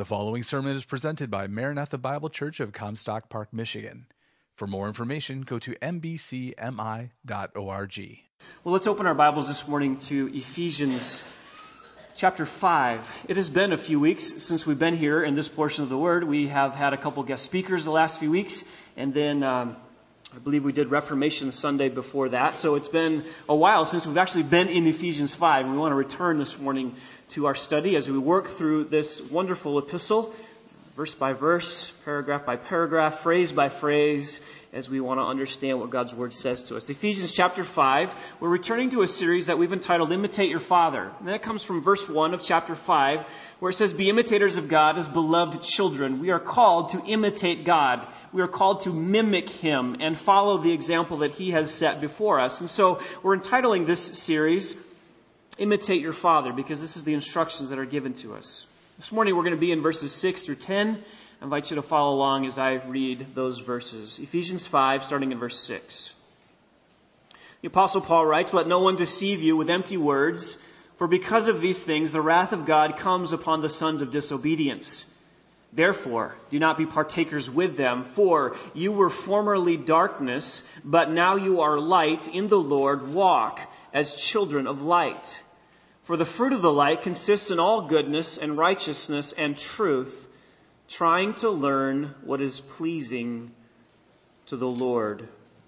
The following sermon is presented by Maranatha Bible Church of Comstock Park, Michigan. For more information, go to mbcmi.org. Well, let's open our Bibles this morning to Ephesians chapter 5. It has been a few weeks since we've been here in this portion of the Word. We have had a couple guest speakers the last few weeks, and then I believe we did Reformation Sunday before that. So it's been a while since we've actually been in Ephesians 5. We want to return this morning to our study as we work through this wonderful epistle, verse by verse, paragraph by paragraph, phrase by phrase, as we want to understand what God's Word says to us. Ephesians chapter 5, we're returning to a series that we've entitled Imitate Your Father. And that comes from verse 1 of chapter 5, where it says, "Be imitators of God as beloved children." We are called to imitate God. We are called to mimic Him and follow the example that He has set before us. And so we're entitling this series, Imitate Your Father, because this is the instructions that are given to us. This morning we're going to be in verses 6 through 10. I invite you to follow along as I read those verses. Ephesians 5, starting in verse 6. The Apostle Paul writes, "Let no one deceive you with empty words, for because of these things the wrath of God comes upon the sons of disobedience. Therefore, do not be partakers with them, for you were formerly darkness, but now you are light in the Lord. Walk as children of light. For the fruit of the light consists in all goodness and righteousness and truth, trying to learn what is pleasing to the Lord."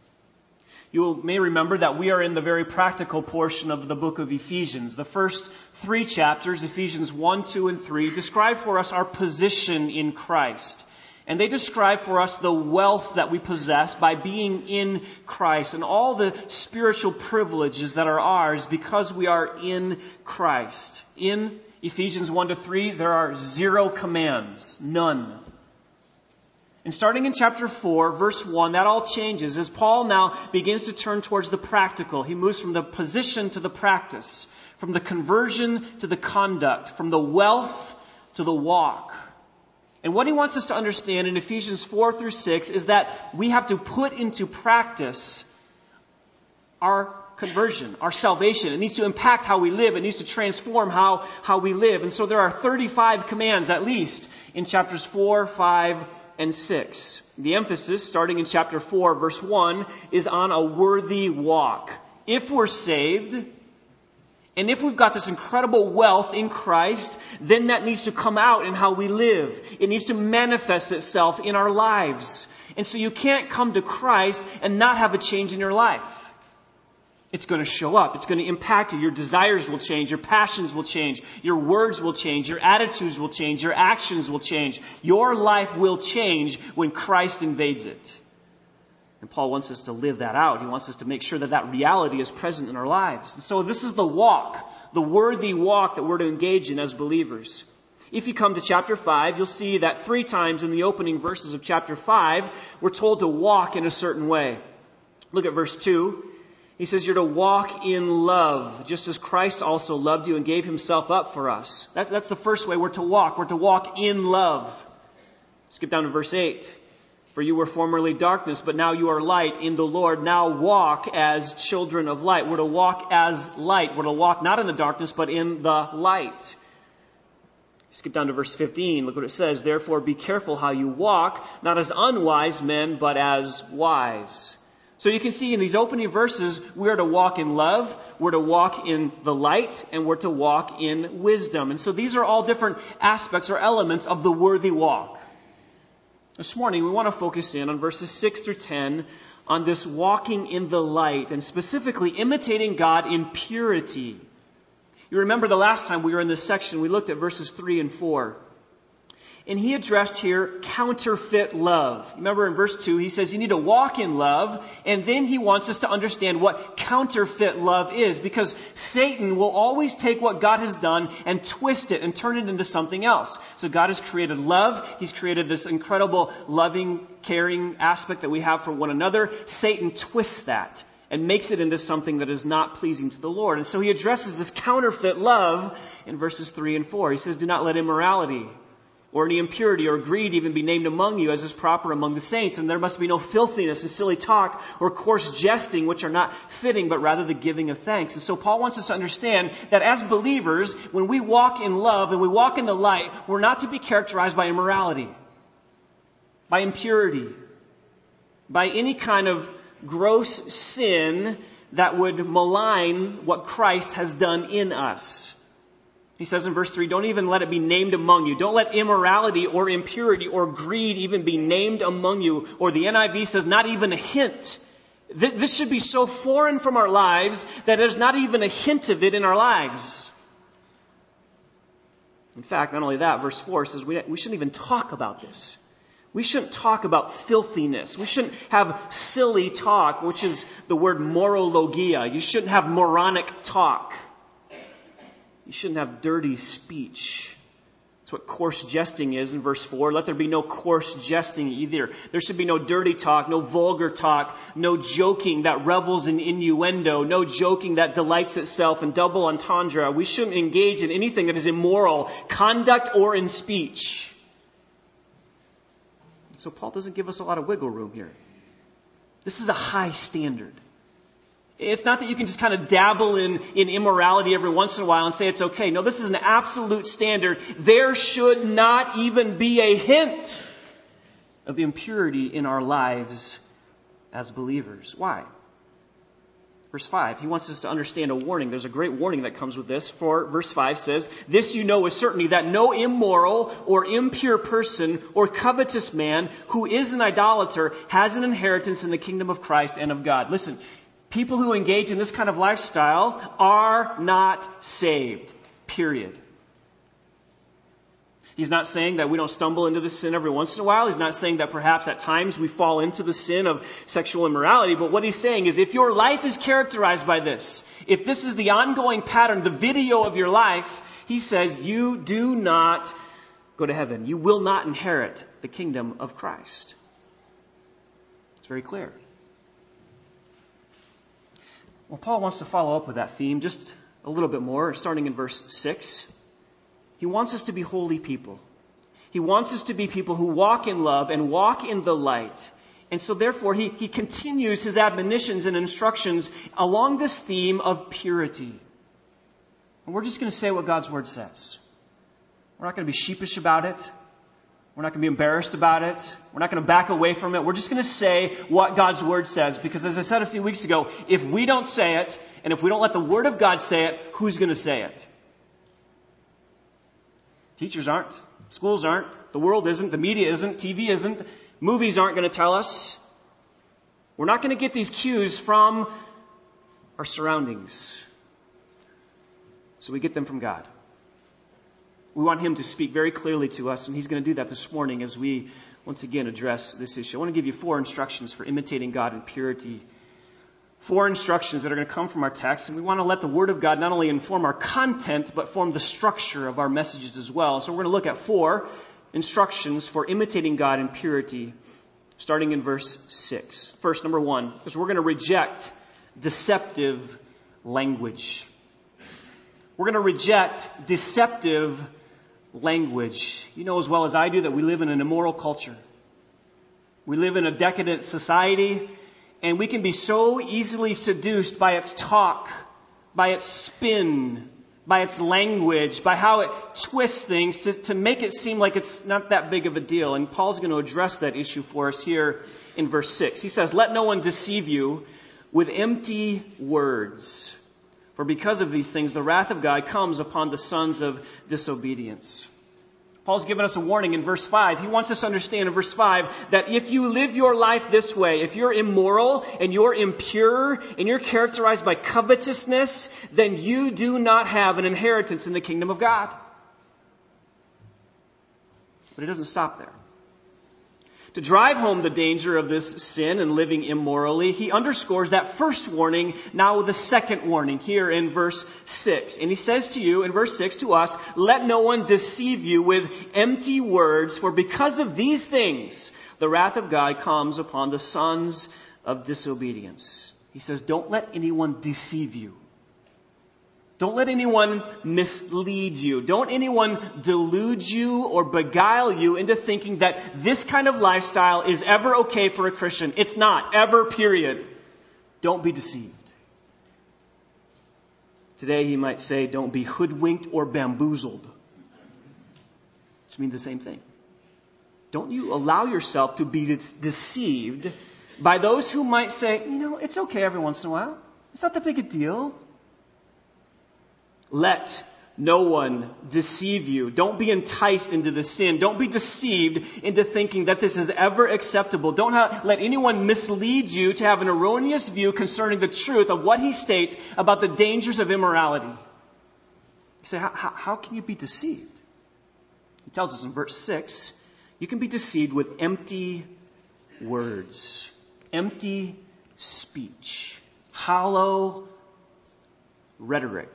You may remember that we are in the very practical portion of the book of Ephesians. The first three chapters, Ephesians 1, 2, and 3, describe for us our position in Christ. And they describe for us the wealth that we possess by being in Christ and all the spiritual privileges that are ours because we are in Christ. In Ephesians 1 to 3, there are 0 commands, none. And starting in chapter 4, verse 1, that all changes as Paul now begins to turn towards the practical. He moves from the position to the practice, from the conversion to the conduct, from the wealth to the walk. And what he wants us to understand in Ephesians 4 through 6 is that we have to put into practice our conversion, our salvation. It needs to impact how we live. It needs to transform how we live. And so there are 35 commands at least in chapters 4, 5, and 6. The emphasis, starting in chapter 4, verse 1, is on a worthy walk. If we're saved, and if we've got this incredible wealth in Christ, then that needs to come out in how we live. It needs to manifest itself in our lives. And so you can't come to Christ and not have a change in your life. It's going to show up. It's going to impact you. Your desires will change. Your passions will change. Your words will change. Your attitudes will change. Your actions will change. Your life will change when Christ invades it. And Paul wants us to live that out. He wants us to make sure that that reality is present in our lives. And so this is the walk, the worthy walk that we're to engage in as believers. If you come to chapter 5, you'll see that 3 times in the opening verses of chapter 5, we're told to walk in a certain way. Look at verse 2. He says you're to walk in love, just as Christ also loved you and gave Himself up for us. That's the first way we're to walk. We're to walk in love. Skip down to verse 8. "For you were formerly darkness, but now you are light in the Lord. Now walk as children of light." We're to walk as light. We're to walk not in the darkness, but in the light. Skip down to verse 15. Look what it says. "Therefore be careful how you walk, not as unwise men, but as wise." So you can see in these opening verses, we are to walk in love, we're to walk in the light, and we're to walk in wisdom. And so these are all different aspects or elements of the worthy walk. This morning, we want to focus in on verses 6 through 10 on this walking in the light, and specifically imitating God in purity. You remember the last time we were in this section, we looked at verses 3 and 4. And he addressed here counterfeit love. Remember in verse 2, he says you need to walk in love. And then he wants us to understand what counterfeit love is. Because Satan will always take what God has done and twist it and turn it into something else. So God has created love. He's created this incredible loving, caring aspect that we have for one another. Satan twists that and makes it into something that is not pleasing to the Lord. And so he addresses this counterfeit love in verses 3 and 4. He says, do not let immorality or any impurity or greed even be named among you, as is proper among the saints. And there must be no filthiness and silly talk or coarse jesting, which are not fitting, but rather the giving of thanks. And so Paul wants us to understand that as believers, when we walk in love and we walk in the light, we're not to be characterized by immorality, by impurity, by any kind of gross sin that would malign what Christ has done in us. He says in verse 3, don't even let it be named among you. Don't let immorality or impurity or greed even be named among you. Or the NIV says, not even a hint. This should be so foreign from our lives that there's not even a hint of it in our lives. In fact, not only that, verse 4 says we shouldn't even talk about this. We shouldn't talk about filthiness. We shouldn't have silly talk, which is the word morologia. You shouldn't have moronic talk. You shouldn't have dirty speech. That's what coarse jesting is in verse 4. Let there be no coarse jesting either. There should be no dirty talk, no vulgar talk, no joking that revels in innuendo, no joking that delights itself in double entendre. We shouldn't engage in anything that is immoral, conduct or in speech. So Paul doesn't give us a lot of wiggle room here. This is a high standard. It's not that you can just kind of dabble in immorality every once in a while and say it's okay. No, this is an absolute standard. There should not even be a hint of impurity in our lives as believers. Why? Verse 5, he wants us to understand a warning. There's a great warning that comes with this. For verse 5 says, this you know with certainty, that no immoral or impure person or covetous man who is an idolater has an inheritance in the kingdom of Christ and of God. Listen, people who engage in this kind of lifestyle are not saved. Period. He's not saying that we don't stumble into this sin every once in a while. He's not saying that perhaps at times we fall into the sin of sexual immorality. But what he's saying is if your life is characterized by this, if this is the ongoing pattern, the video of your life, he says you do not go to heaven. You will not inherit the kingdom of Christ. It's very clear. Well, Paul wants to follow up with that theme just a little bit more, starting in verse 6. He wants us to be holy people. He wants us to be people who walk in love and walk in the light. And so therefore, he continues his admonitions and instructions along this theme of purity. And we're just going to say what God's Word says. We're not going to be sheepish about it. We're not going to be embarrassed about it. We're not going to back away from it. We're just going to say what God's Word says. Because as I said a few weeks ago, if we don't say it, and if we don't let the Word of God say it, who's going to say it? Teachers aren't. Schools aren't. The world isn't. The media isn't. TV isn't. Movies aren't going to tell us. We're not going to get these cues from our surroundings. So we get them from God. We want Him to speak very clearly to us, and He's going to do that this morning as we once again address this issue. I want to give you 4 instructions for imitating God in purity. 4 instructions that are going to come from our text, and we want to let the Word of God not only inform our content, but form the structure of our messages as well. So we're going to look at 4 instructions for imitating God in purity, starting in verse 6. First, number 1, is we're going to reject deceptive language. We're going to reject deceptive language. You know as well as I do that we live in an immoral culture. We live in a decadent society. And we can be so easily seduced by its talk, by its spin, by its language, by how it twists things to make it seem like it's not that big of a deal. And Paul's going to address that issue for us here in verse 6. He says, let no one deceive you with empty words. For because of these things, the wrath of God comes upon the sons of disobedience. Paul's given us a warning in verse 5. He wants us to understand in verse 5 that if you live your life this way, if you're immoral and you're impure and you're characterized by covetousness, then you do not have an inheritance in the kingdom of God. But he doesn't stop there. To drive home the danger of this sin and living immorally, he underscores that first warning now with a second warning here in verse 6. And he says to you in verse 6 to us, let no one deceive you with empty words, for because of these things, the wrath of God comes upon the sons of disobedience. He says, don't let anyone deceive you. Don't let anyone mislead you. Don't anyone delude you or beguile you into thinking that this kind of lifestyle is ever okay for a Christian. It's not. Ever, period. Don't be deceived. Today he might say, don't be hoodwinked or bamboozled. Which mean the same thing. Don't you allow yourself to be deceived by those who might say, it's okay every once in a while. It's not that big a deal. Let no one deceive you. Don't be enticed into the sin. Don't be deceived into thinking that this is ever acceptable. Don't let anyone mislead you to have an erroneous view concerning the truth of what he states about the dangers of immorality. You say, how can you be deceived? He tells us in verse 6, you can be deceived with empty words, empty speech, hollow rhetoric.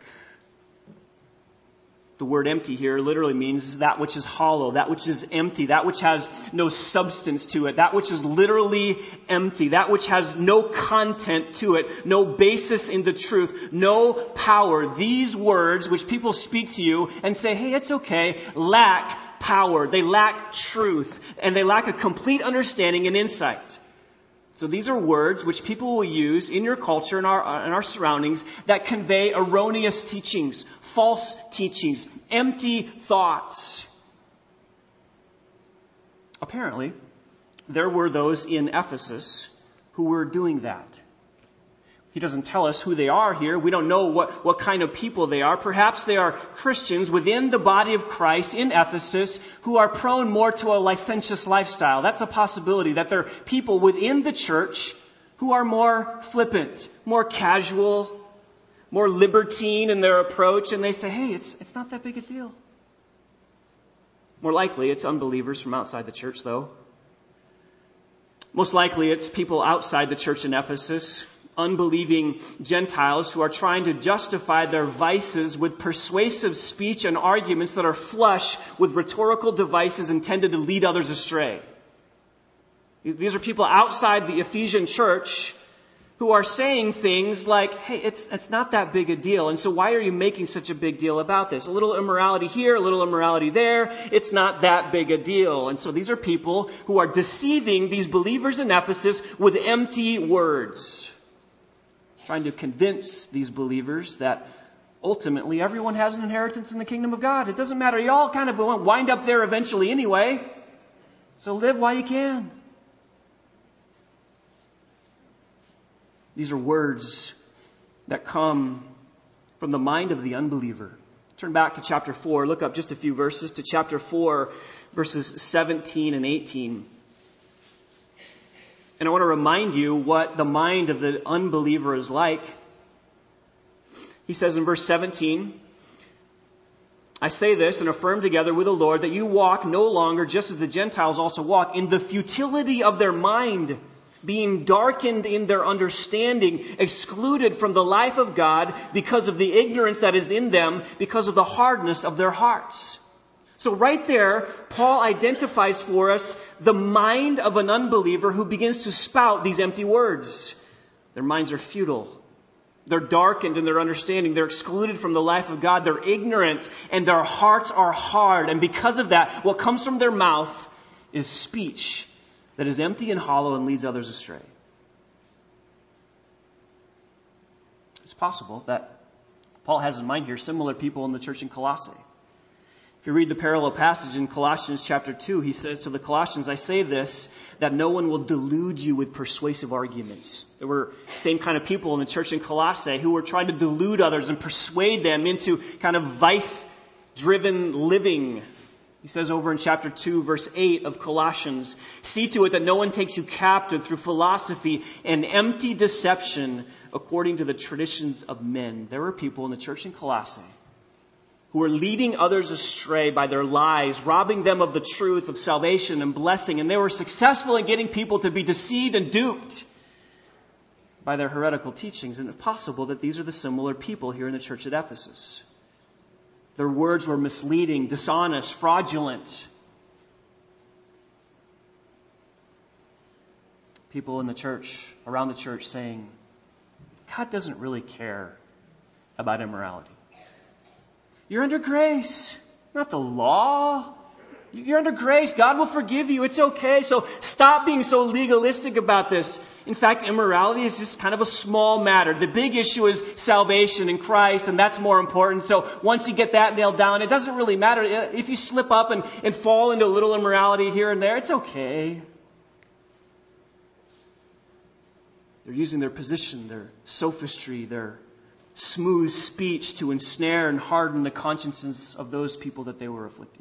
The word empty here literally means that which is hollow, that which is empty, that which has no substance to it, that which is literally empty, that which has no content to it, no basis in the truth, no power. These words which people speak to you and say, hey, it's okay, lack power. They lack truth, and they lack a complete understanding and insight. So these are words which people will use in your culture and our surroundings that convey erroneous teachings, false teachings, empty thoughts. Apparently, there were those in Ephesus who were doing that. He doesn't tell us who they are here. We don't know what kind of people they are. Perhaps they are Christians within the body of Christ in Ephesus who are prone more to a licentious lifestyle. That's a possibility, that they're people within the church who are more flippant, more casual, more libertine in their approach. And they say, hey, it's not that big a deal. More likely, it's unbelievers from outside the church, though. Most likely, it's people outside the church in Ephesus, unbelieving Gentiles who are trying to justify their vices with persuasive speech and arguments that are flush with rhetorical devices intended to lead others astray. These are people outside the Ephesian church who are saying things like, hey, it's not that big a deal. And so why are you making such a big deal about this? A little immorality here, a little immorality there. It's not that big a deal. And so these are people who are deceiving these believers in Ephesus with empty words, trying to convince these believers that ultimately everyone has an inheritance in the kingdom of God. It doesn't matter. You all kind of wind up there eventually anyway. So live while you can. These are words that come from the mind of the unbeliever. Turn back to chapter 4. Look up just a few verses to chapter 4, verses 17 and 18. And I want to remind you what the mind of the unbeliever is like. He says in verse 17, I say this and affirm together with the Lord that you walk no longer just as the Gentiles also walk in the futility of their mind, being darkened in their understanding, excluded from the life of God because of the ignorance that is in them, because of the hardness of their hearts. So right there, Paul identifies for us the mind of an unbeliever who begins to spout these empty words. Their minds are futile. They're darkened in their understanding. They're excluded from the life of God. They're ignorant and their hearts are hard. And because of that, what comes from their mouth is speech that is empty and hollow and leads others astray. It's possible that Paul has in mind here similar people in the church in Colossae. If you read the parallel passage in Colossians chapter 2, he says to the Colossians, I say this, that no one will delude you with persuasive arguments. There were same kind of people in the church in Colossae who were trying to delude others and persuade them into kind of vice-driven living. He says over in chapter 2, verse 8 of Colossians, see to it that no one takes you captive through philosophy and empty deception according to the traditions of men. There were people in the church in Colossae who were leading others astray by their lies, robbing them of the truth of salvation and blessing. And they were successful in getting people to be deceived and duped by their heretical teachings. And it's possible that these are the similar people here in the church at Ephesus. Their words were misleading, dishonest, fraudulent. People in the church, around the church saying, God doesn't really care about immorality. You're under grace, not the law. You're under grace. God will forgive you. It's okay. So stop being so legalistic about this. In fact, immorality is just kind of a small matter. The big issue is salvation in Christ, and that's more important. So once you get that nailed down, it doesn't really matter. If you slip up and fall into a little immorality here and there, it's okay. They're using their position, their sophistry, their smooth speech to ensnare and harden the consciences of those people that they were afflicting.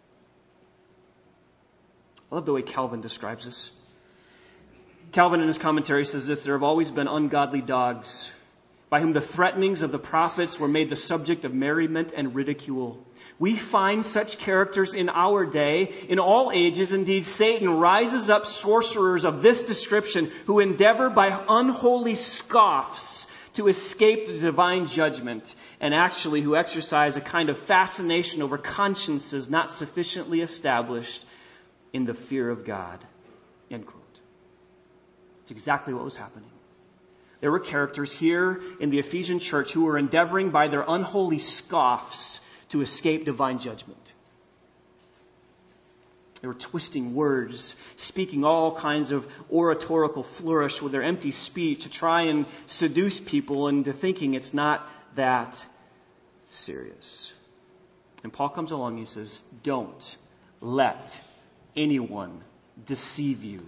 I love the way Calvin describes this. Calvin in his commentary says this: there have always been ungodly dogs by whom the threatenings of the prophets were made the subject of merriment and ridicule. We find such characters in our day, in all ages. Indeed, Satan rises up sorcerers of this description who endeavor by unholy scoffs to escape the divine judgment, and actually who exercise a kind of fascination over consciences not sufficiently established in the fear of God. End quote. It's exactly what was happening. There were characters here in the Ephesian church who were endeavoring by their unholy scoffs to escape divine judgment. They were twisting words, speaking all kinds of oratorical flourish with their empty speech to try and seduce people into thinking it's not that serious. And Paul comes along and he says, don't let anyone deceive you.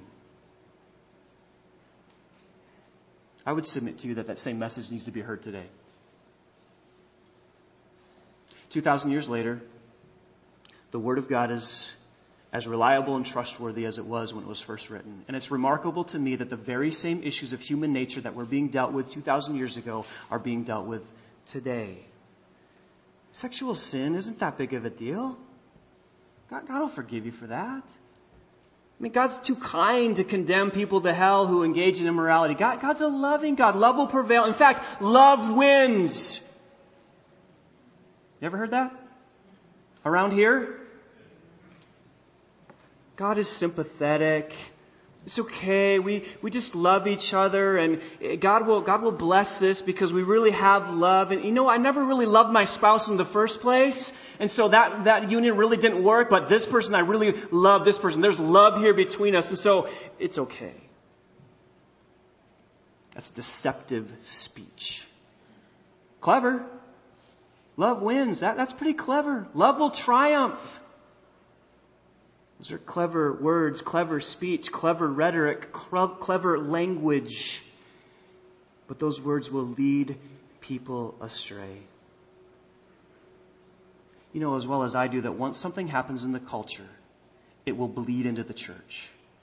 I would submit to you that same message needs to be heard today. 2,000 years later, the Word of God is as reliable and trustworthy as it was when it was first written. And it's remarkable to me that the very same issues of human nature that were being dealt with 2,000 years ago are being dealt with today. Sexual sin isn't that big of a deal. God will forgive you for that. I mean, God's too kind to condemn people to hell who engage in immorality. God's a loving God. Love will prevail. In fact, love wins. You ever heard that? Around here? God is sympathetic. It's okay. We just love each other, and God will bless this because we really have love. And I never really loved my spouse in the first place, and so that union really didn't work. But this person, I really love this person. There's love here between us, and so it's okay. That's deceptive speech. Clever. Love wins. That's pretty clever. Love will triumph. Those are clever words, clever speech, clever rhetoric, clever language. But those words will lead people astray. You know as well as I do that once something happens in the culture, it will bleed into the church.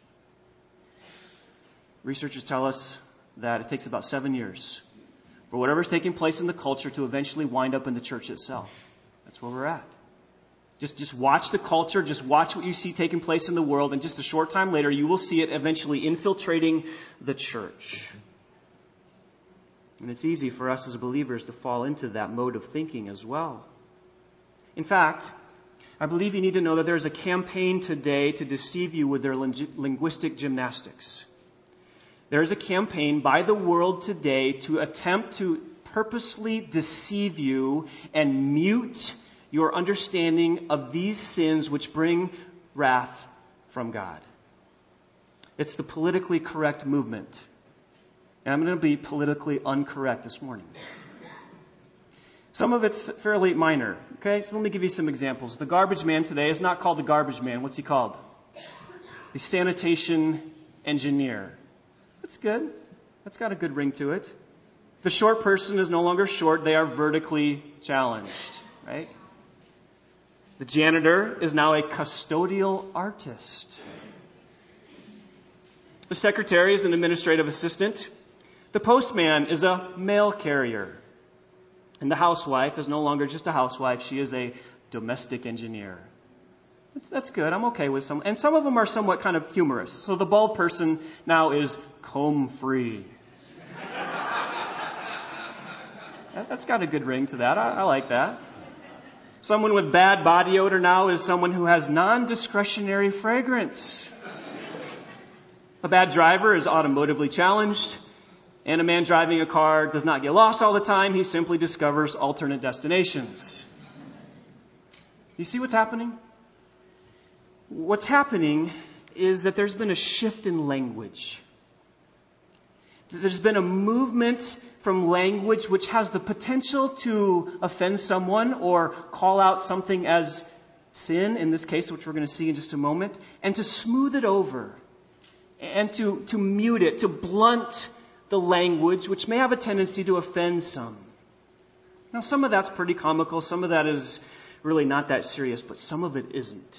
Researchers tell us that it takes about 7 years for whatever's taking place in the culture to eventually wind up in the church itself. That's where we're at. Just watch the culture, just watch what you see taking place in the world, and just a short time later, you will see it eventually infiltrating the church. And it's easy for us as believers to fall into that mode of thinking as well. In fact, I believe you need to know that there's a campaign today to deceive you with their linguistic gymnastics. There is a campaign by the world today to attempt to purposely deceive you and mute your understanding of these sins which bring wrath from God. It's the politically correct movement. And I'm going to be politically incorrect this morning. Some of it's fairly minor. Okay, so let me give you some examples. The garbage man today is not called the garbage man. What's he called? The sanitation engineer. That's good. That's got a good ring to it. The short person is no longer short. They are vertically challenged. Right? The janitor is now a custodial artist. The secretary is an administrative assistant. The postman is a mail carrier. And the housewife is no longer just a housewife. She is a domestic engineer. That's good. I'm okay with some. And some of them are somewhat kind of humorous. So the bald person now is comb free. That's got a good ring to that. I like that. Someone with bad body odor now is someone who has non-discretionary fragrance. A bad driver is automotively challenged. And a man driving a car does not get lost all the time. He simply discovers alternate destinations. You see what's happening? What's happening is that there's been a shift in language. There's been a movement from language which has the potential to offend someone or call out something as sin, in this case, which we're going to see in just a moment, and to smooth it over and to mute it, to blunt the language, which may have a tendency to offend some. Now, some of that's pretty comical, some of that is really not that serious, but some of it isn't.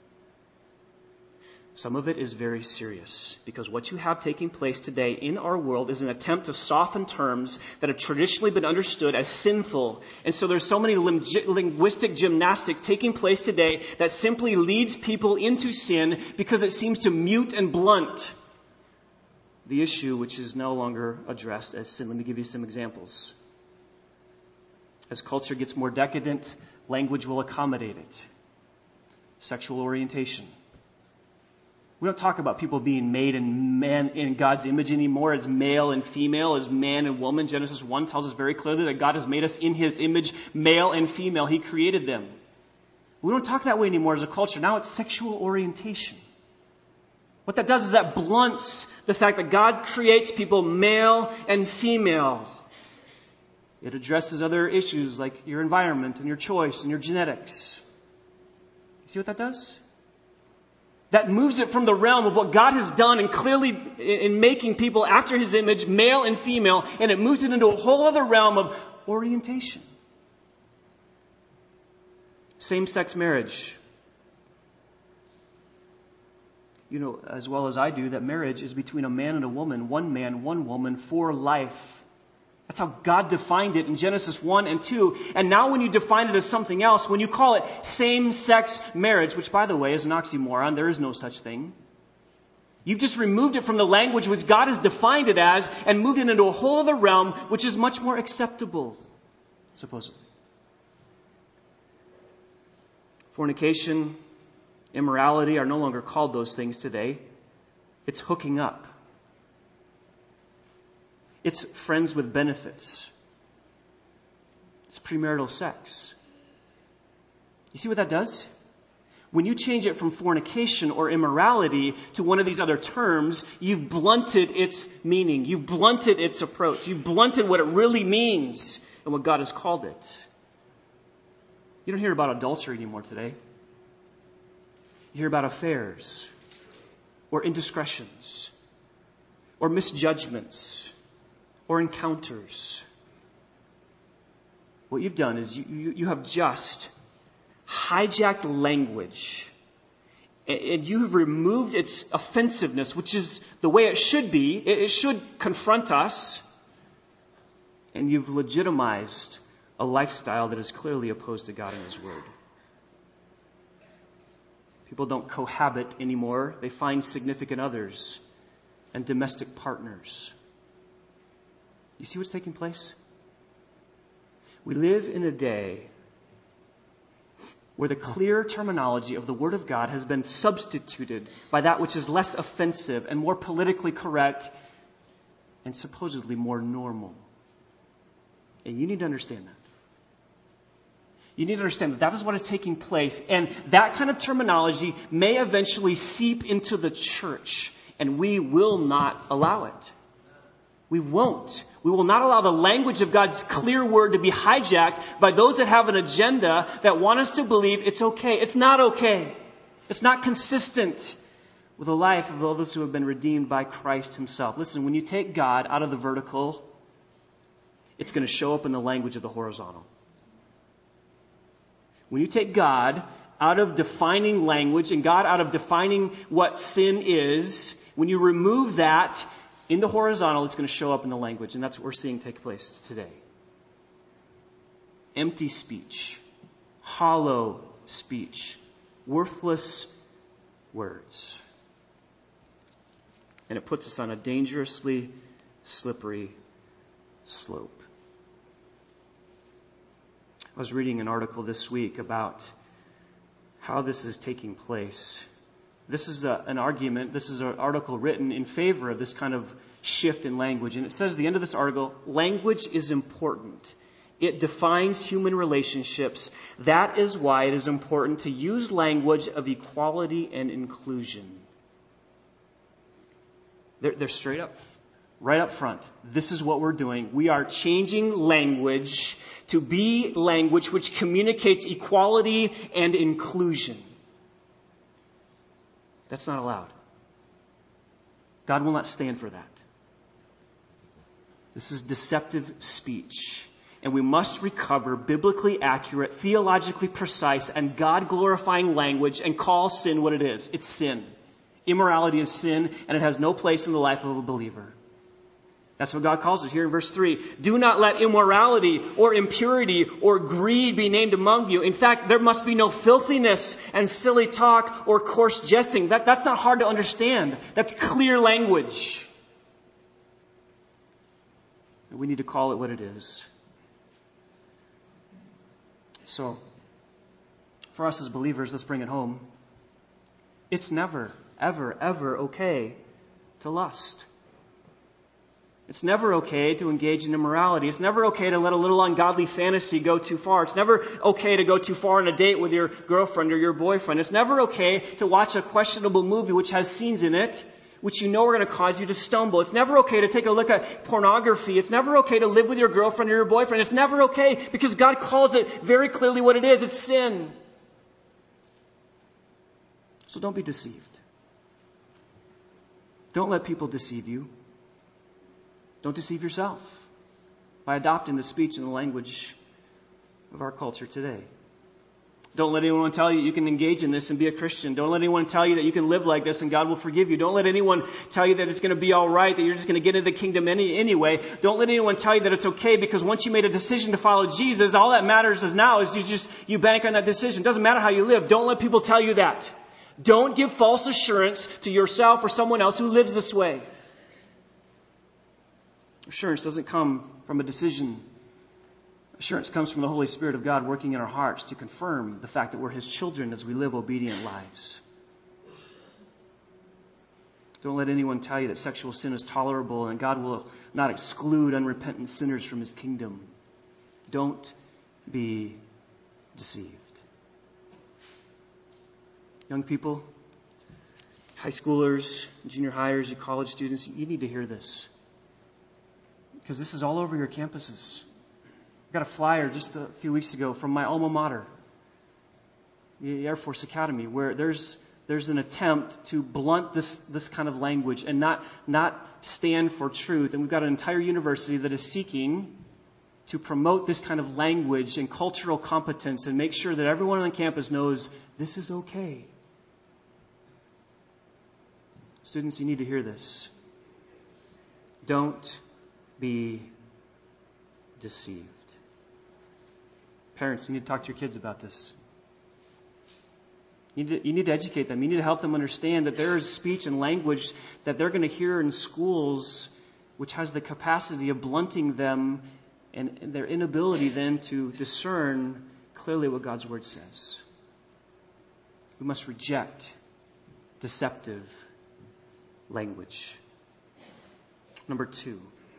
Some of it is very serious, because what you have taking place today in our world is an attempt to soften terms that have traditionally been understood as sinful. And so there's so many linguistic gymnastics taking place today that simply leads people into sin because it seems to mute and blunt the issue, which is no longer addressed as sin. Let me give you some examples. As culture gets more decadent, language will accommodate it. Sexual orientation. We don't talk about people being made in God's image anymore as male and female, as man and woman. Genesis 1 tells us very clearly that God has made us in His image, male and female. He created them. We don't talk that way anymore as a culture. Now it's sexual orientation. What that does is that blunts the fact that God creates people male and female. It addresses other issues like your environment and your choice and your genetics. You see what that does? That moves it from the realm of what God has done and clearly in making people after His image, male and female, and it moves it into a whole other realm of orientation. Same-sex marriage. You know as well as I do that marriage is between a man and a woman, one man, one woman, for life. That's how God defined it in Genesis 1 and 2. And now when you define it as something else, when you call it same-sex marriage, which by the way is an oxymoron, there is no such thing. You've just removed it from the language which God has defined it as and moved it into a whole other realm which is much more acceptable, supposedly. Fornication, immorality are no longer called those things today. It's hooking up. It's friends with benefits. It's premarital sex. You see what that does? When you change it from fornication or immorality to one of these other terms, you've blunted its meaning. You've blunted its approach. You've blunted what it really means and what God has called it. You don't hear about adultery anymore today. You hear about affairs or indiscretions or misjudgments or encounters. What you've done is you have just hijacked language and you have removed its offensiveness, which is the way it should be. It should confront us. And you've legitimized a lifestyle that is clearly opposed to God and His Word. People don't cohabit anymore. They find significant others and domestic partners. You see what's taking place? We live in a day where the clear terminology of the Word of God has been substituted by that which is less offensive and more politically correct and supposedly more normal. And you need to understand that. You need to understand that is what is taking place. And that kind of terminology may eventually seep into the church. And we will not allow it. We won't. We will not allow the language of God's clear word to be hijacked by those that have an agenda that want us to believe it's okay. It's not okay. It's not consistent with the life of all those who have been redeemed by Christ Himself. Listen, when you take God out of the vertical, it's going to show up in the language of the horizontal. When you take God out of defining language and God out of defining what sin is, when you remove that in the horizontal, it's going to show up in the language. And that's what we're seeing take place today. Empty speech, hollow speech, worthless words. And it puts us on a dangerously slippery slope. I was reading an article this week about how this is taking place. This is an argument, this is an article written in favor of this kind of shift in language. And it says at the end of this article, language is important. It defines human relationships. That is why it is important to use language of equality and inclusion. They're straight up, right up front. This is what we're doing. We are changing language to be language which communicates equality and inclusion. That's not allowed. God will not stand for that. This is deceptive speech. And we must recover biblically accurate, theologically precise, and God-glorifying language and call sin what it is. It's sin. Immorality is sin, and it has no place in the life of a believer. That's what God calls it here in verse 3. Do not let immorality or impurity or greed be named among you. In fact, there must be no filthiness and silly talk or coarse jesting. That's not hard to understand. That's clear language. And we need to call it what it is. So, for us as believers, let's bring it home. It's never, ever, ever okay to lust. It's never okay to engage in immorality. It's never okay to let a little ungodly fantasy go too far. It's never okay to go too far on a date with your girlfriend or your boyfriend. It's never okay to watch a questionable movie which has scenes in it which you know are going to cause you to stumble. It's never okay to take a look at pornography. It's never okay to live with your girlfriend or your boyfriend. It's never okay because God calls it very clearly what it is. It's sin. So don't be deceived. Don't let people deceive you. Don't deceive yourself by adopting the speech and the language of our culture today. Don't let anyone tell you you can engage in this and be a Christian. Don't let anyone tell you that you can live like this and God will forgive you. Don't let anyone tell you that it's going to be all right, that you're just going to get into the kingdom anyway. Don't let anyone tell you that it's okay because once you made a decision to follow Jesus, all that matters is now is you bank on that decision. It doesn't matter how you live. Don't let people tell you that. Don't give false assurance to yourself or someone else who lives this way. Assurance doesn't come from a decision. Assurance comes from the Holy Spirit of God working in our hearts to confirm the fact that we're His children as we live obedient lives. Don't let anyone tell you that sexual sin is tolerable and God will not exclude unrepentant sinners from His kingdom. Don't be deceived. Young people, high schoolers, junior hires, you college students, you need to hear this. Because this is all over your campuses. I got a flyer just a few weeks ago from my alma mater, the Air Force Academy, where there's an attempt to blunt this kind of language and not stand for truth. And we've got an entire university that is seeking to promote this kind of language and cultural competence and make sure that everyone on campus knows this is okay. Students, you need to hear this. Don't be deceived. Parents, you need to talk to your kids about this. You need to educate them. You need to help them understand that there is speech and language that they're going to hear in schools which has the capacity of blunting them and their inability then to discern clearly what God's Word says. We must reject deceptive language. Number 2,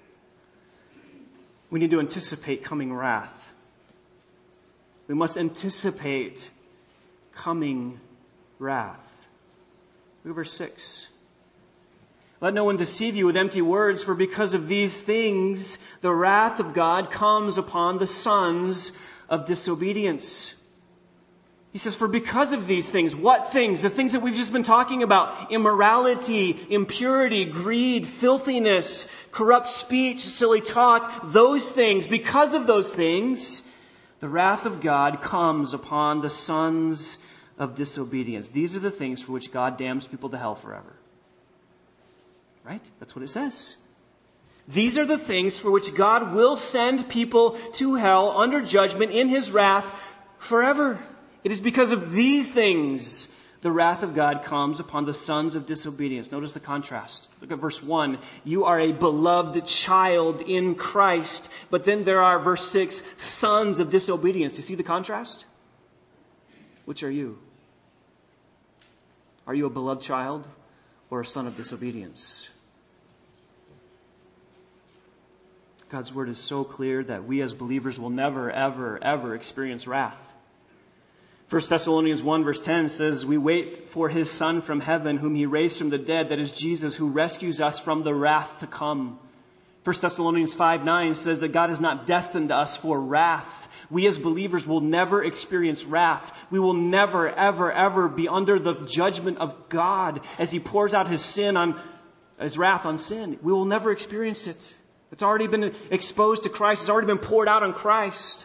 we need to anticipate coming wrath. We must anticipate coming wrath. Look at verse 6. Let no one deceive you with empty words, for because of these things the wrath of God comes upon the sons of disobedience. He says, for because of these things, what things? The things that we've just been talking about. Immorality, impurity, greed, filthiness, corrupt speech, silly talk, those things. Because of those things, the wrath of God comes upon the sons of disobedience. These are the things for which God damns people to hell forever. Right? That's what it says. These are the things for which God will send people to hell under judgment in His wrath forever. It is because of these things the wrath of God comes upon the sons of disobedience. Notice the contrast. Look at verse 1. You are a beloved child in Christ. But then there are, verse 6, sons of disobedience. Do you see the contrast? Which are you? Are you a beloved child or a son of disobedience? God's word is so clear that we as believers will never, ever, ever experience wrath. 1 Thessalonians 1 verse 10 says, we wait for his Son from heaven, whom he raised from the dead, that is Jesus, who rescues us from the wrath to come. 1 Thessalonians 5:9 says that God has not destined us for wrath. We as believers will never experience wrath. We will never, ever, ever be under the judgment of God as he pours out his wrath on sin. We will never experience it. It's already been exposed to Christ. It's already been poured out on Christ.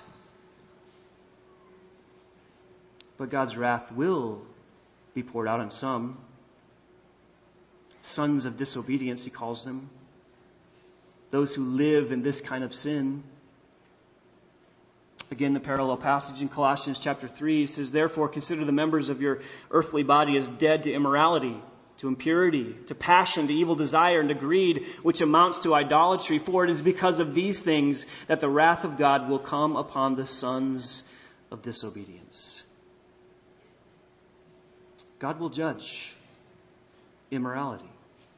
But God's wrath will be poured out on some. Sons of disobedience, he calls them. Those who live in this kind of sin. Again, the parallel passage in Colossians chapter 3 says, therefore consider the members of your earthly body as dead to immorality, to impurity, to passion, to evil desire, and to greed, which amounts to idolatry. For it is because of these things that the wrath of God will come upon the sons of disobedience. God will judge immorality.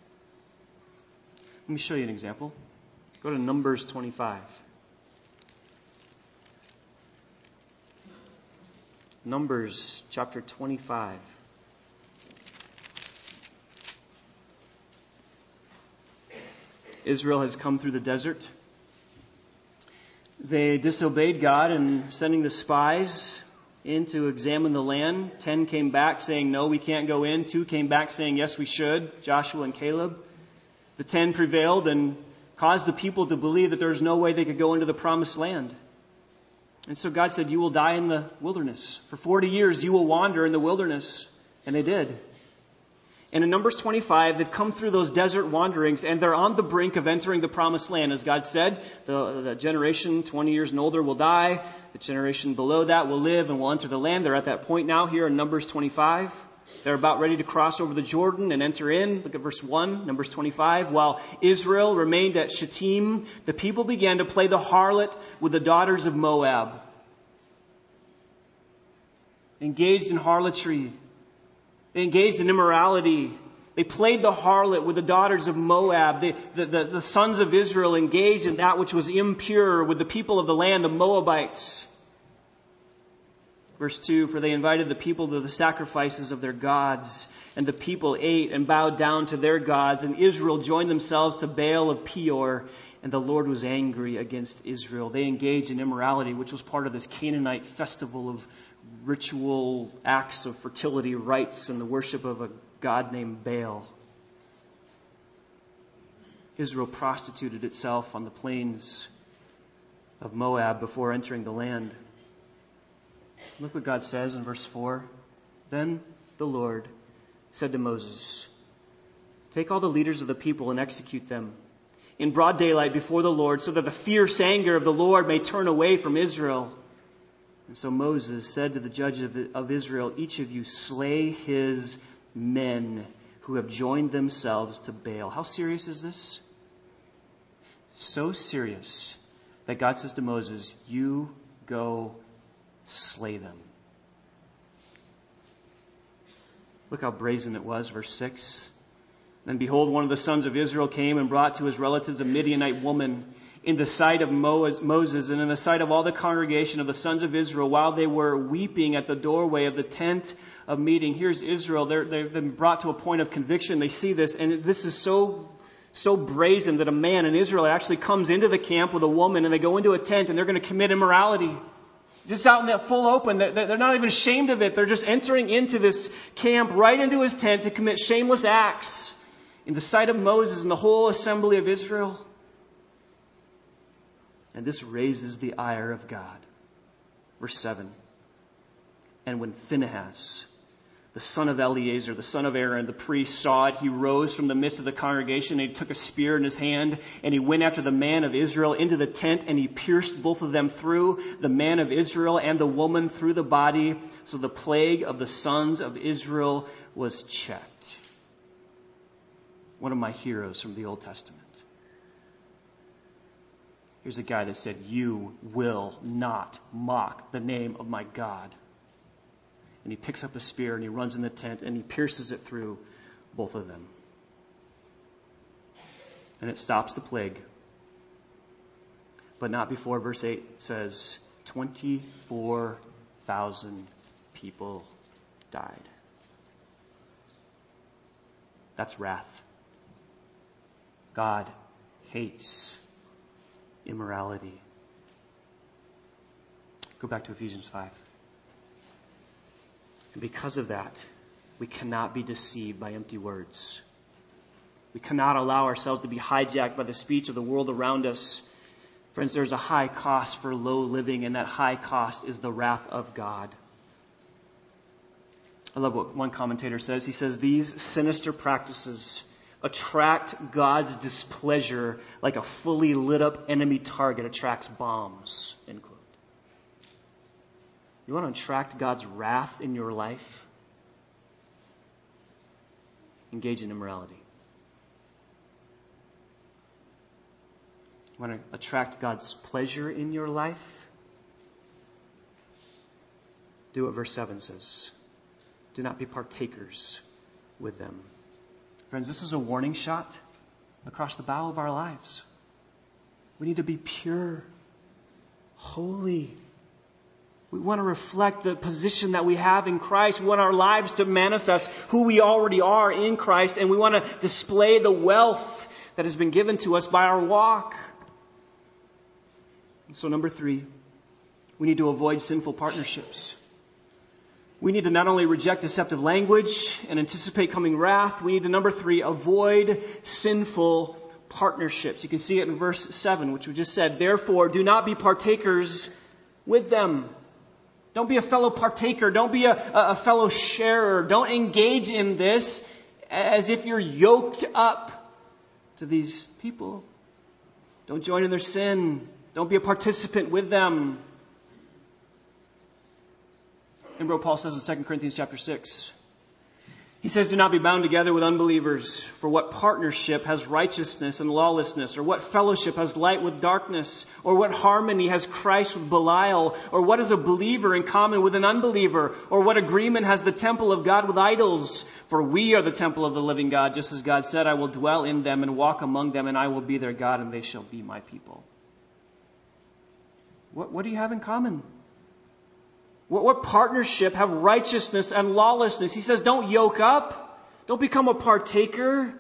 Let me show you an example. Go to Numbers 25. Numbers chapter 25. Israel has come through the desert. They disobeyed God in sending the spies in to examine the land. 10 came back saying, no, we can't go in. 2 came back saying, yes, we should, Joshua and Caleb. The 10 prevailed and caused the people to believe that there was no way they could go into the promised land. And so God said, you will die in the wilderness. For 40 years you will wander in the wilderness. And they did. And in Numbers 25, they've come through those desert wanderings and they're on the brink of entering the promised land. As God said, the generation 20 years and older will die. The generation below that will live and will enter the land. They're at that point now here in Numbers 25. They're about ready to cross over the Jordan and enter in. Look at verse 1, Numbers 25. While Israel remained at Shittim, the people began to play the harlot with the daughters of Moab. Engaged in harlotry. They engaged in immorality. They played the harlot with the daughters of Moab. The sons of Israel engaged in that which was impure with the people of the land, the Moabites. Verse 2, for they invited the people to the sacrifices of their gods, and the people ate and bowed down to their gods, and Israel joined themselves to Baal of Peor, and the Lord was angry against Israel. They engaged in immorality, which was part of this Canaanite festival of ritual acts of fertility rites and the worship of a god named Baal. Israel prostituted itself on the plains of Moab before entering the land. Look what God says in verse 4. Then the Lord said to Moses, take all the leaders of the people and execute them in broad daylight before the Lord, so that the fierce anger of the Lord may turn away from Israel. And so Moses said to the judges of Israel, each of you slay his men who have joined themselves to Baal. How serious is this? So serious that God says to Moses, you go slay them. Look how brazen it was, verse 6. Then behold, one of the sons of Israel came and brought to his relatives a Midianite woman in the sight of Moses and in the sight of all the congregation of the sons of Israel while they were weeping at the doorway of the tent of meeting. Here's Israel. They've been brought to a point of conviction. They see this, and this is so brazen that a man in Israel actually comes into the camp with a woman, and they go into a tent and they're going to commit immorality. Just out in that full open. They're not even ashamed of it. They're just entering into this camp, right into his tent, to commit shameless acts in the sight of Moses and the whole assembly of Israel. And this raises the ire of God. Verse 7. And when Phinehas, the son of Eleazar, the son of Aaron, the priest, saw it, he rose from the midst of the congregation, and he took a spear in his hand, and he went after the man of Israel into the tent, and he pierced both of them through, the man of Israel and the woman through the body. So the plague of the sons of Israel was checked. One of my heroes from the Old Testament. Here's a guy that said, you will not mock the name of my God. And he picks up a spear and he runs in the tent and he pierces it through both of them. And it stops the plague. but not before, verse 8 says, 24,000 people died. That's wrath. God hates immorality. Go back to Ephesians 5. And because of that, we cannot be deceived by empty words. We cannot allow ourselves to be hijacked by the speech of the world around us. Friends, there's a high cost for low living, and that high cost is the wrath of God. I love what one commentator says. He says, these sinister practices attract God's displeasure like a fully lit up enemy target attracts bombs. End quote. You want to attract God's wrath in your life? Engage in immorality. You want to attract God's pleasure in your life? Do what verse 7 says. Do not be partakers with them. Friends, this is a warning shot across the bow of our lives. We need to be pure, holy. We want to reflect the position that we have in Christ. We want our lives to manifest who we already are in Christ, and we want to display the wealth that has been given to us by our walk. So number 3, we need to avoid sinful partnerships. We need to not only reject deceptive language and anticipate coming wrath, we need to, number 3, avoid sinful partnerships. You can see it in verse 7, which we just said. Therefore, do not be partakers with them. Don't be a fellow partaker. Don't be a fellow sharer. Don't engage in this as if you're yoked up to these people. Don't join in their sin. Don't be a participant with them. Remember what Paul says in 2 Corinthians chapter 6. He says, do not be bound together with unbelievers. For what partnership has righteousness and lawlessness? Or what fellowship has light with darkness? Or what harmony has Christ with Belial? Or what is a believer in common with an unbeliever? Or what agreement has the temple of God with idols? For we are the temple of the living God, just as God said, I will dwell in them and walk among them, and I will be their God, and they shall be my people. What do you have in common? What partnership have righteousness and lawlessness? He says, don't yoke up. Don't become a partaker.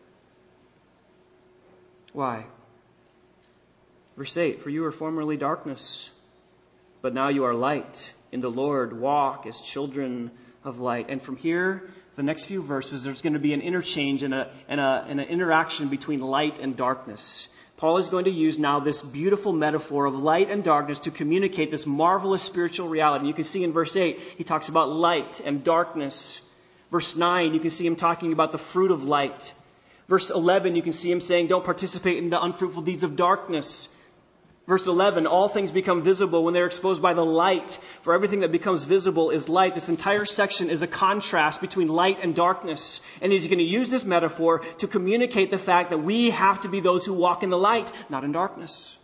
Why? Verse 8, for you were formerly darkness, but now you are light in the Lord. Walk as children of light. And from here, the next few verses, there's going to be an interchange and an interaction between light and darkness. Paul is going to use now this beautiful metaphor of light and darkness to communicate this marvelous spiritual reality. You can see in verse 8, he talks about light and darkness. Verse 9, you can see him talking about the fruit of light. Verse 11, you can see him saying, don't participate in the unfruitful deeds of darkness. Verse 11, all things become visible when they're exposed by the light. For everything that becomes visible is light. This entire section is a contrast between light and darkness. And he's going to use this metaphor to communicate the fact that we have to be those who walk in the light, not in darkness.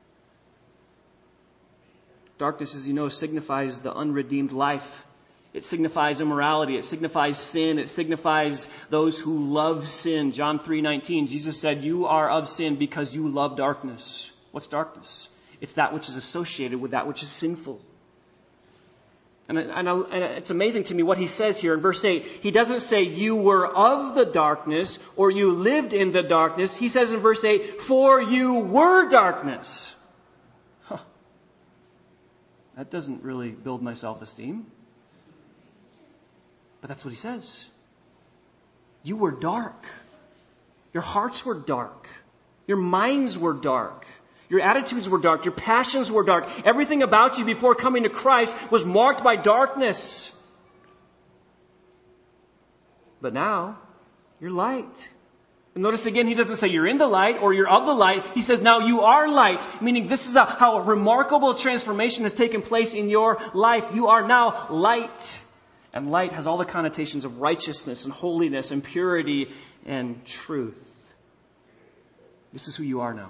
Darkness, as you know, signifies the unredeemed life. It signifies immorality. It signifies sin. It signifies those who love sin. John 3:19, Jesus said, you are of sin because you love darkness. What's darkness? It's that which is associated with that which is sinful. And it's amazing to me what he says here in verse 8. He doesn't say you were of the darkness or you lived in the darkness. He says in verse 8, for you were darkness. That doesn't really build my self-esteem. But that's what he says. You were dark. Your hearts were dark. Your minds were dark. Your attitudes were dark. Your passions were dark. Everything about you before coming to Christ was marked by darkness. But now, you're light. And notice again, he doesn't say you're in the light or you're of the light. He says now you are light. Meaning this is how a remarkable transformation has taken place in your life. You are now light. And light has all the connotations of righteousness and holiness and purity and truth. This is who you are now.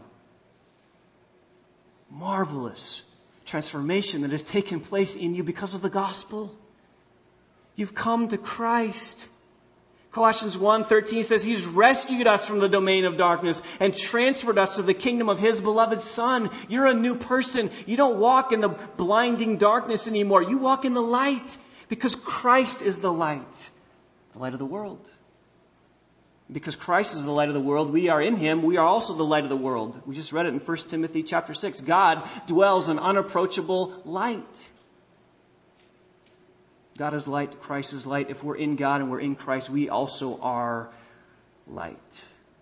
Marvelous transformation that has taken place in you because of the gospel. You've come to Christ, Colossians 1:13 says He's rescued us from the domain of darkness and transferred us to the kingdom of His beloved Son. You're a new person. You don't walk in the blinding darkness anymore. You walk in the light because Christ is the light of the world. Because Christ is the light of the world, we are in Him, we are also the light of the world. We just read it in 1 Timothy chapter 6. God dwells in unapproachable light. God is light, Christ is light. If we're in God and we're in Christ, we also are light.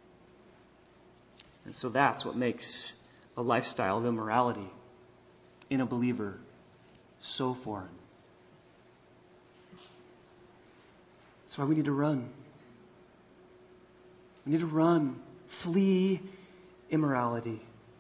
And so that's what makes a lifestyle of immorality in a believer so foreign. That's why we need to run. We need to run, flee immorality.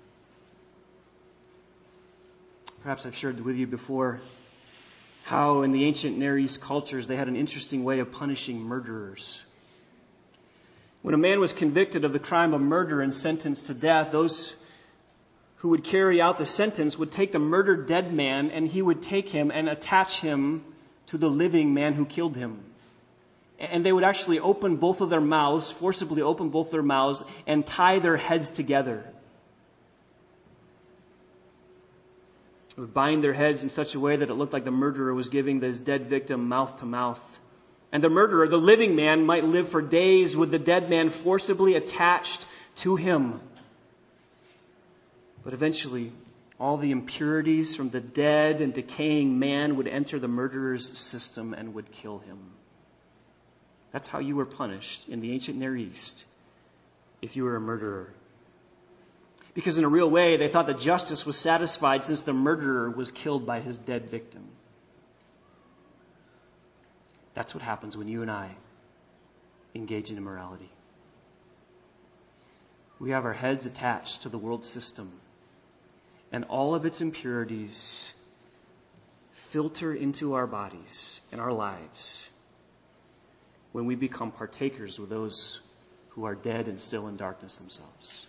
Perhaps I've shared with you before how in the ancient Near East cultures they had an interesting way of punishing murderers. When a man was convicted of the crime of murder and sentenced to death, those who would carry out the sentence would take the murdered dead man and he would take him and attach him to the living man who killed him. And they would actually open both of their mouths, forcibly open both their mouths, and tie their heads together. They would bind their heads in such a way that it looked like the murderer was giving his dead victim mouth to mouth. And the murderer, the living man, might live for days with the dead man forcibly attached to him. But eventually, all the impurities from the dead and decaying man would enter the murderer's system and would kill him. That's how you were punished in the ancient Near East if you were a murderer. Because in a real way, they thought that justice was satisfied since the murderer was killed by his dead victim. That's what happens when you and I engage in immorality. We have our heads attached to the world system, and all of its impurities filter into our bodies and our lives when we become partakers with those who are dead and still in darkness themselves.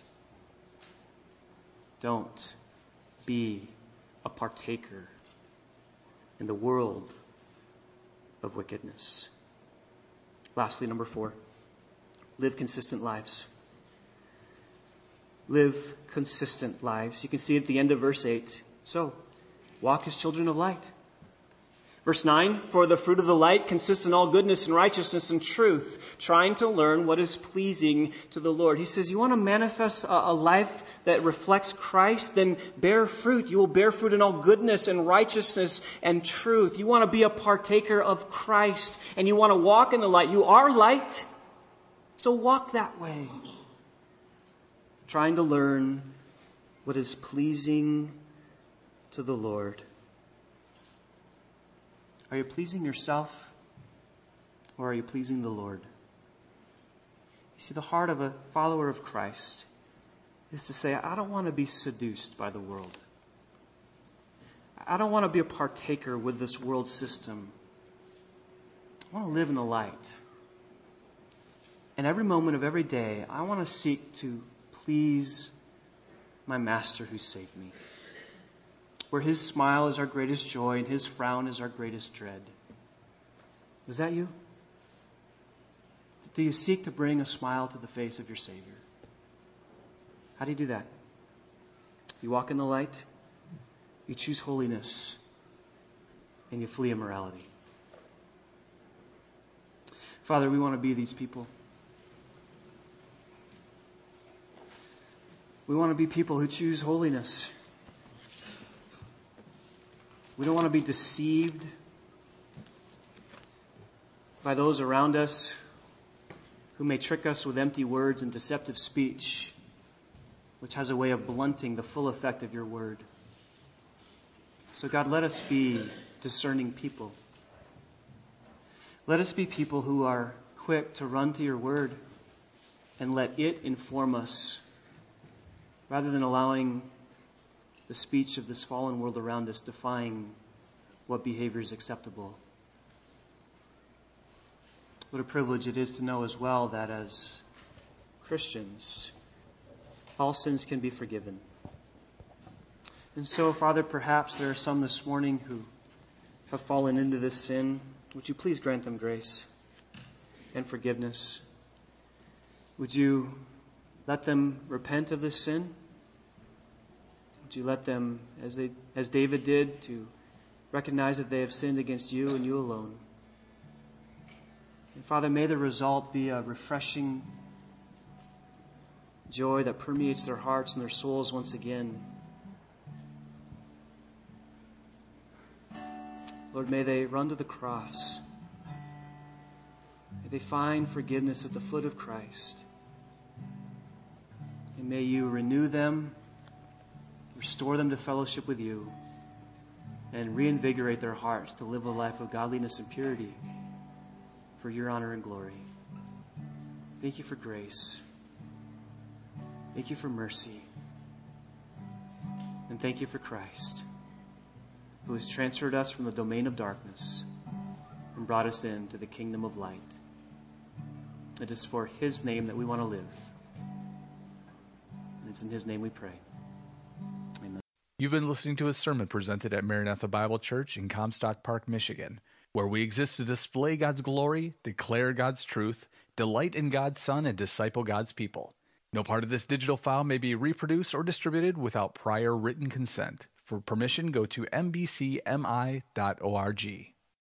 Don't be a partaker in the world of wickedness. Lastly, number 4, live consistent lives. Live consistent lives. You can see at the end of verse 8. So, walk as children of light. Verse 9, for the fruit of the light consists in all goodness and righteousness and truth, trying to learn what is pleasing to the Lord. He says, you want to manifest a life that reflects Christ? Then bear fruit. You will bear fruit in all goodness and righteousness and truth. You want to be a partaker of Christ, and you want to walk in the light. You are light, so walk that way. Trying to learn what is pleasing to the Lord. Are you pleasing yourself, or are you pleasing the Lord? You see, the heart of a follower of Christ is to say, I don't want to be seduced by the world. I don't want to be a partaker with this world system. I want to live in the light. And every moment of every day, I want to seek to please my Master who saved me. Where His smile is our greatest joy and His frown is our greatest dread. Is that you? Do you seek to bring a smile to the face of your Savior? How do you do that? You walk in the light, you choose holiness, and you flee immorality. Father, we want to be these people. We want to be people who choose holiness. We don't want to be deceived by those around us who may trick us with empty words and deceptive speech, which has a way of blunting the full effect of your word. So God, let us be discerning people. Let us be people who are quick to run to your word and let it inform us, rather than allowing the speech of this fallen world around us define what behavior is acceptable. What a privilege it is to know as well that as Christians, all sins can be forgiven. And so, Father, perhaps there are some this morning who have fallen into this sin. Would you please grant them grace? and forgiveness. Would you let them repent of this sin? Would you let them, as David did, to recognize that they have sinned against you and you alone? And Father, may the result be a refreshing joy that permeates their hearts and their souls once again. Lord, may they run to the cross. May they find forgiveness at the foot of Christ. And may you renew them, restore them to fellowship with you, and reinvigorate their hearts to live a life of godliness and purity for your honor and glory. Thank you for grace. Thank you for mercy. And thank you for Christ, who has transferred us from the domain of darkness and brought us into the kingdom of light. It is for His name that we want to live. And it's in His name we pray. Amen. You've been listening to a sermon presented at Maranatha Bible Church in Comstock Park, Michigan, where we exist to display God's glory, declare God's truth, delight in God's Son, and disciple God's people. No part of this digital file may be reproduced or distributed without prior written consent. For permission, go to mbcmi.org.